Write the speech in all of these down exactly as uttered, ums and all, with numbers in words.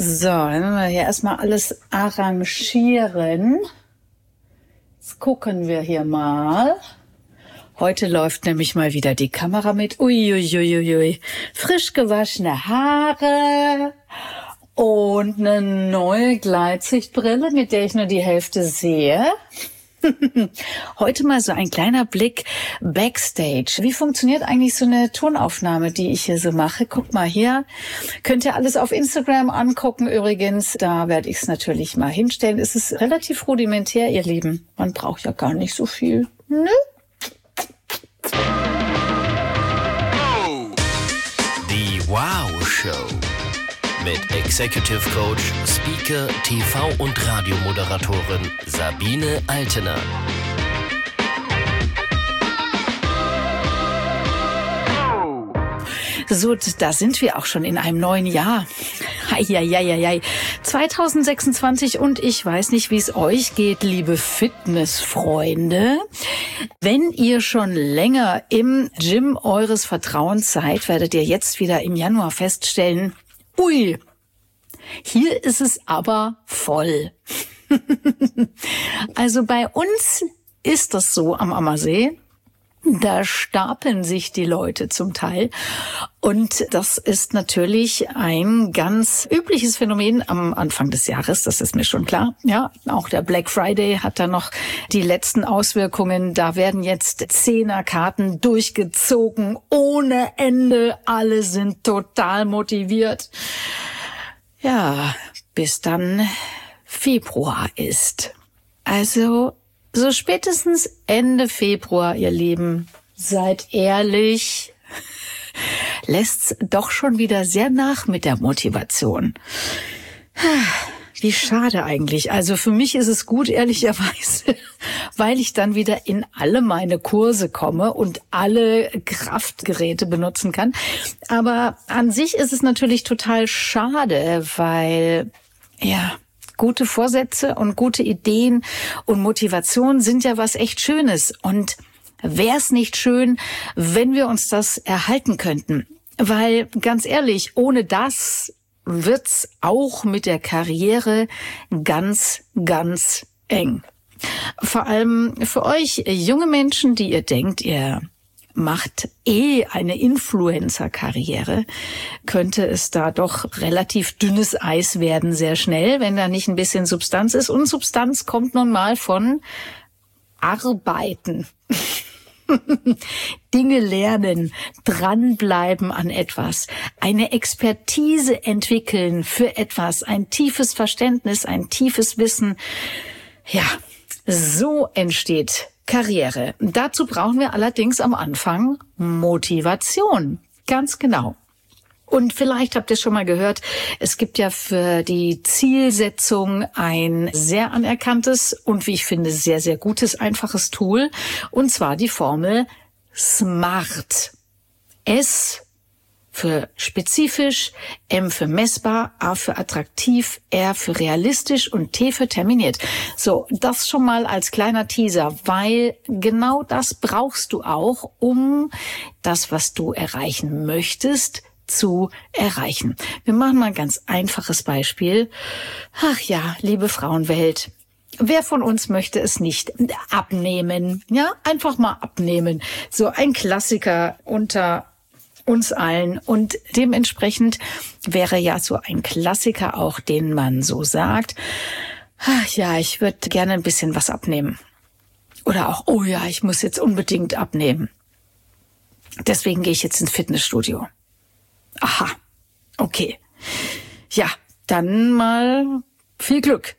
So, dann müssen wir hier erstmal alles arrangieren. Jetzt gucken wir hier mal. Heute läuft nämlich mal wieder die Kamera mit. Uiuiuiui. Frisch gewaschene Haare und eine neue Gleitsichtbrille, mit der ich nur die Hälfte sehe. Heute mal so ein kleiner Blick Backstage. Wie funktioniert eigentlich so eine Tonaufnahme, die ich hier so mache? Guck mal hier. Könnt ihr alles auf Instagram angucken übrigens. Da werde ich es natürlich mal hinstellen. Es ist relativ rudimentär, ihr Lieben. Man braucht ja gar nicht so viel. Ne? Die Wow Show mit Executive Coach, Speaker, T V- und Radiomoderatorin Sabine Altener. So, da sind wir auch schon in einem neuen Jahr. Eieieiei. zwanzig sechsundzwanzig und ich weiß nicht, wie es euch geht, liebe Fitnessfreunde. Wenn ihr schon länger im Gym eures Vertrauens seid, werdet ihr jetzt wieder im Januar feststellen, ui, hier ist es aber voll. Also bei uns ist das so am Ammersee. Da stapeln sich die Leute zum Teil. Und das ist natürlich ein ganz übliches Phänomen am Anfang des Jahres, das ist mir schon klar. Ja, auch der Black Friday hat da noch die letzten Auswirkungen. Da werden jetzt Zehnerkarten durchgezogen ohne Ende. Alle sind total motiviert. Ja, bis dann Februar ist. Also so spätestens Ende Februar, ihr Lieben, seid ehrlich, lässt's doch schon wieder sehr nach mit der Motivation. Wie schade eigentlich. Also für mich ist es gut, ehrlicherweise, weil ich dann wieder in alle meine Kurse komme und alle Kraftgeräte benutzen kann. Aber an sich ist es natürlich total schade, weil, ja, gute Vorsätze und gute Ideen und Motivation sind ja was echt Schönes. Und wäre es nicht schön, wenn wir uns das erhalten könnten? Weil, ganz ehrlich, ohne das wird's auch mit der Karriere ganz, ganz eng. Vor allem für euch junge Menschen, die ihr denkt, ihr macht eh eine Influencer-Karriere, könnte es da doch relativ dünnes Eis werden, sehr schnell, wenn da nicht ein bisschen Substanz ist. Und Substanz kommt nun mal von Arbeiten. Dinge lernen, dranbleiben an etwas, eine Expertise entwickeln für etwas, ein tiefes Verständnis, ein tiefes Wissen. Ja, so entsteht Karriere. Dazu brauchen wir allerdings am Anfang Motivation. Ganz genau. Und vielleicht habt ihr schon mal gehört, es gibt ja für die Zielsetzung ein sehr anerkanntes und wie ich finde sehr, sehr gutes, einfaches Tool. Und zwar die Formel SMART. S für spezifisch, M für messbar, A für attraktiv, R für realistisch und T für terminiert. So, das schon mal als kleiner Teaser, weil genau das brauchst du auch, um das, was du erreichen möchtest, zu erreichen. Wir machen mal ein ganz einfaches Beispiel. Ach ja, liebe Frauenwelt, wer von uns möchte es nicht abnehmen? Ja, einfach mal abnehmen. So ein Klassiker unter uns allen. Und dementsprechend wäre ja so ein Klassiker auch, den man so sagt, ach ja, ich würde gerne ein bisschen was abnehmen. Oder auch, oh ja, ich muss jetzt unbedingt abnehmen. Deswegen gehe ich jetzt ins Fitnessstudio. Aha, okay. Ja, dann mal viel Glück.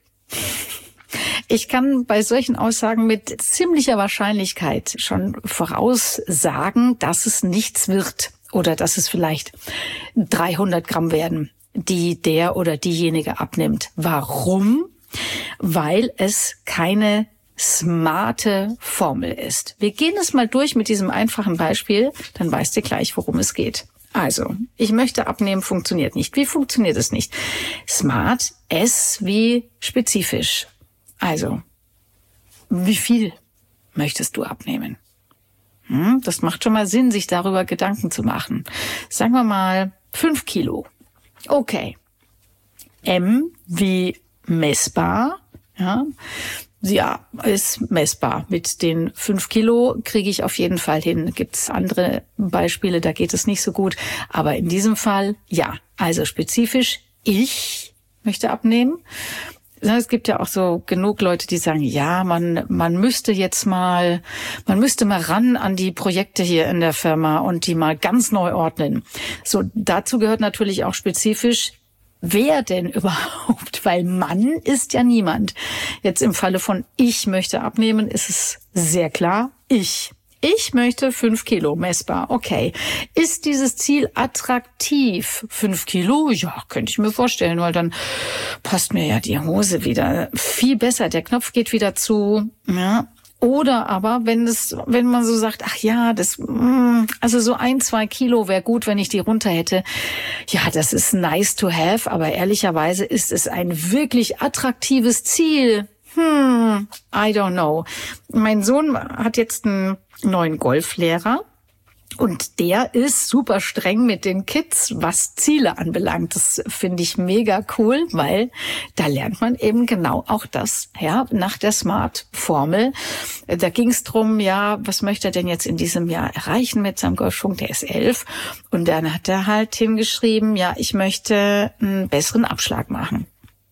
Ich kann bei solchen Aussagen mit ziemlicher Wahrscheinlichkeit schon voraussagen, dass es nichts wird oder dass es vielleicht dreihundert Gramm werden, die der oder diejenige abnimmt. Warum? Weil es keine smarte Formel ist. Wir gehen es mal durch mit diesem einfachen Beispiel, dann weißt du gleich, worum es geht. Also, ich möchte abnehmen, funktioniert nicht. Wie funktioniert es nicht? Smart, S wie spezifisch. Also, wie viel möchtest du abnehmen? Hm, das macht schon mal Sinn, sich darüber Gedanken zu machen. Sagen wir mal fünf Kilo. Okay. M wie messbar, ja. Ja, ist messbar. Mit den fünf Kilo kriege ich auf jeden Fall hin. Gibt's andere Beispiele, da geht es nicht so gut. Aber in diesem Fall, ja. Also spezifisch, ich möchte abnehmen. Es gibt ja auch so genug Leute, die sagen, ja, man, man müsste jetzt mal, man müsste mal ran an die Projekte hier in der Firma und die mal ganz neu ordnen. So, dazu gehört natürlich auch spezifisch, wer denn überhaupt? Weil Mann ist ja niemand. Jetzt im Falle von ich möchte abnehmen, ist es sehr klar, ich. Ich möchte fünf Kilo messbar. Okay. Ist dieses Ziel attraktiv? Fünf Kilo? Ja, könnte ich mir vorstellen, weil dann passt mir ja die Hose wieder viel besser. Der Knopf geht wieder zu. Ja. Oder aber, wenn es, wenn man so sagt, ach ja, das, also so ein, zwei Kilo wäre gut, wenn ich die runter hätte. Ja, das ist nice to have, aber ehrlicherweise ist es ein wirklich attraktives Ziel. Hm, I don't know. Mein Sohn hat jetzt einen neuen Golflehrer. Und der ist super streng mit den Kids, was Ziele anbelangt. Das finde ich mega cool, weil da lernt man eben genau auch das, ja, nach der Smart-Formel. Da ging es drum, ja, was möchte er denn jetzt in diesem Jahr erreichen mit seinem Golfschwung? Der ist elf. Und dann hat er halt hingeschrieben, ja, ich möchte einen besseren Abschlag machen.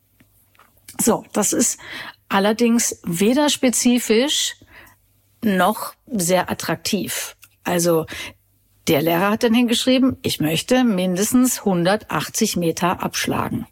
So, das ist allerdings weder spezifisch noch sehr attraktiv. Also der Lehrer hat dann hingeschrieben, ich möchte mindestens hundertachtzig Meter abschlagen.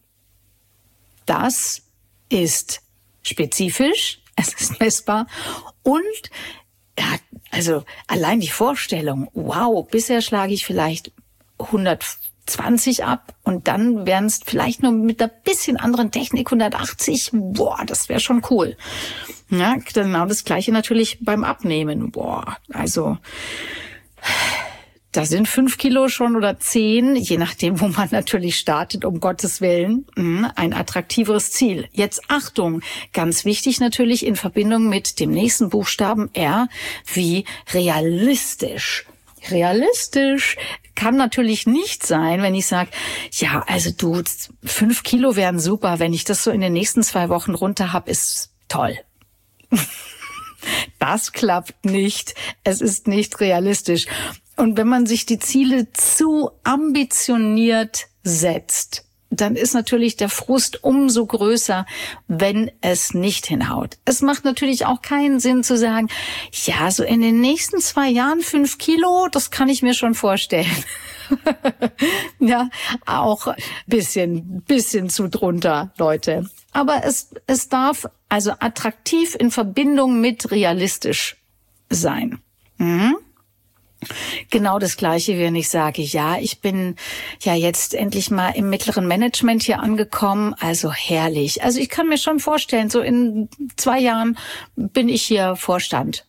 Das ist spezifisch, es ist messbar und ja, also allein die Vorstellung, wow, bisher schlage ich vielleicht hundertzwanzig ab und dann wären es vielleicht nur mit einer bisschen anderen Technik hundertachtzig. Boah, das wäre schon cool. Ja, genau das Gleiche natürlich beim Abnehmen. Boah, also da sind fünf Kilo schon oder zehn, je nachdem, wo man natürlich startet, um Gottes Willen, ein attraktiveres Ziel. Jetzt Achtung, ganz wichtig natürlich in Verbindung mit dem nächsten Buchstaben R wie realistisch. Realistisch kann natürlich nicht sein, wenn ich sage, ja, also du, fünf Kilo wären super, wenn ich das so in den nächsten zwei Wochen runter habe, ist toll. Das klappt nicht. Es ist nicht realistisch. Und wenn man sich die Ziele zu ambitioniert setzt, dann ist natürlich der Frust umso größer, wenn es nicht hinhaut. Es macht natürlich auch keinen Sinn zu sagen, ja, so in den nächsten zwei Jahren fünf Kilo, das kann ich mir schon vorstellen. Ja, auch bisschen, bisschen zu drunter, Leute. Aber es, es darf also attraktiv in Verbindung mit realistisch sein. Mhm. Genau das Gleiche, wenn ich sage, ja, ich bin ja jetzt endlich mal im mittleren Management hier angekommen, also herrlich. Also ich kann mir schon vorstellen, so in zwei Jahren bin ich hier Vorstand.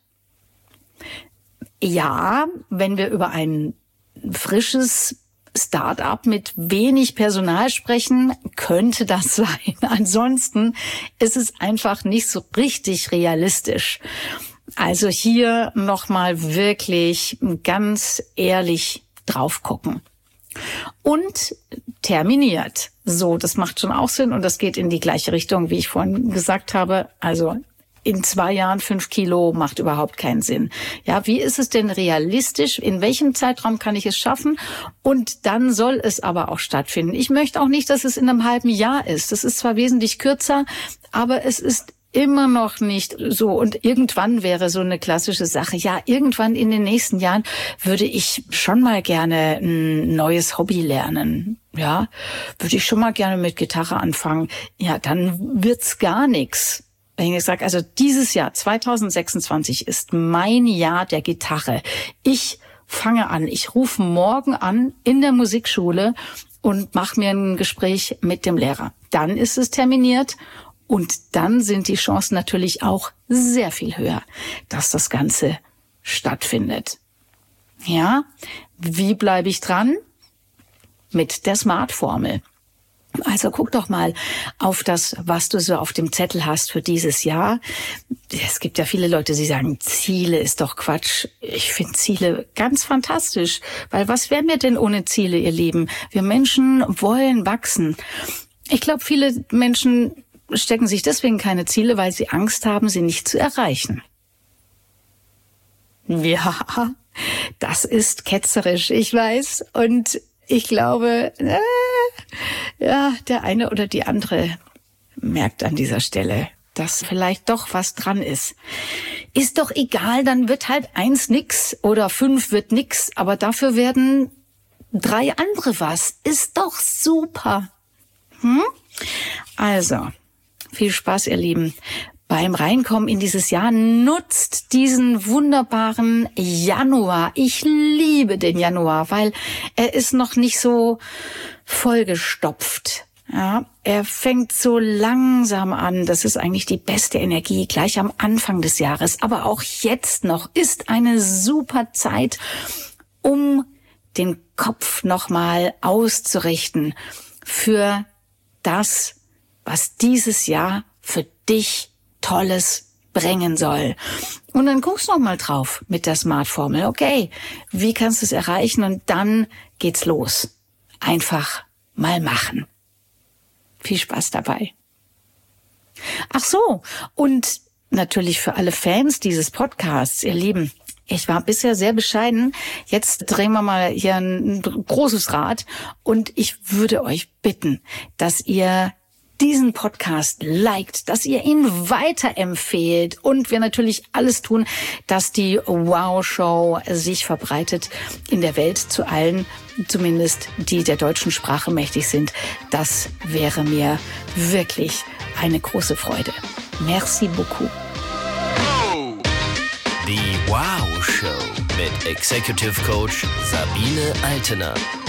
Ja, wenn wir über ein frisches Start-up mit wenig Personal sprechen, könnte das sein. Ansonsten ist es einfach nicht so richtig realistisch. Also hier nochmal wirklich ganz ehrlich drauf gucken. Und terminiert. So, das macht schon auch Sinn und das geht in die gleiche Richtung, wie ich vorhin gesagt habe. Also in zwei Jahren fünf Kilo macht überhaupt keinen Sinn. Ja, wie ist es denn realistisch? In welchem Zeitraum kann ich es schaffen? Und dann soll es aber auch stattfinden. Ich möchte auch nicht, dass es in einem halben Jahr ist. Das ist zwar wesentlich kürzer, aber es ist immer noch nicht so. Und irgendwann wäre so eine klassische Sache. Ja, irgendwann in den nächsten Jahren würde ich schon mal gerne ein neues Hobby lernen. Ja, würde ich schon mal gerne mit Gitarre anfangen. Ja, dann wird's gar nichts. Wenn ich sage, also dieses Jahr zweitausendsechsundzwanzig ist mein Jahr der Gitarre. Ich fange an. Ich rufe morgen an in der Musikschule und mache mir ein Gespräch mit dem Lehrer. Dann ist es terminiert. Und dann sind die Chancen natürlich auch sehr viel höher, dass das Ganze stattfindet. Ja, wie bleibe ich dran? Mit der Smart-Formel. Also guck doch mal auf das, was du so auf dem Zettel hast für dieses Jahr. Es gibt ja viele Leute, die sagen, Ziele ist doch Quatsch. Ich finde Ziele ganz fantastisch, weil was wären wir denn ohne Ziele, ihr Lieben? Wir Menschen wollen wachsen. Ich glaube, viele Menschen stecken sich deswegen keine Ziele, weil sie Angst haben, sie nicht zu erreichen. Ja, das ist ketzerisch, ich weiß. Und ich glaube, äh, ja, der eine oder die andere merkt an dieser Stelle, dass vielleicht doch was dran ist. Ist doch egal, dann wird halt eins nix oder fünf wird nix, aber dafür werden drei andere was. Ist doch super. Hm? Also, viel Spaß, ihr Lieben. Beim Reinkommen in dieses Jahr, nutzt diesen wunderbaren Januar. Ich liebe den Januar, weil er ist noch nicht so vollgestopft. Ja, er fängt so langsam an. Das ist eigentlich die beste Energie gleich am Anfang des Jahres. Aber auch jetzt noch ist eine super Zeit, um den Kopf nochmal auszurichten für das, was dieses Jahr für dich Tolles bringen soll. Und dann guckst du noch mal drauf mit der Smart-Formel. Okay, wie kannst du es erreichen? Und dann geht's los. Einfach mal machen. Viel Spaß dabei. Ach so, und natürlich für alle Fans dieses Podcasts, ihr Lieben, ich war bisher sehr bescheiden. Jetzt drehen wir mal hier ein großes Rad. Und ich würde euch bitten, dass ihr diesen Podcast liked, dass ihr ihn weiterempfehlt und wir natürlich alles tun, dass die Wow-Show sich verbreitet in der Welt zu allen, zumindest die der deutschen Sprache mächtig sind. Das wäre mir wirklich eine große Freude. Merci beaucoup. Die Wow-Show mit Executive Coach Sabine Altener.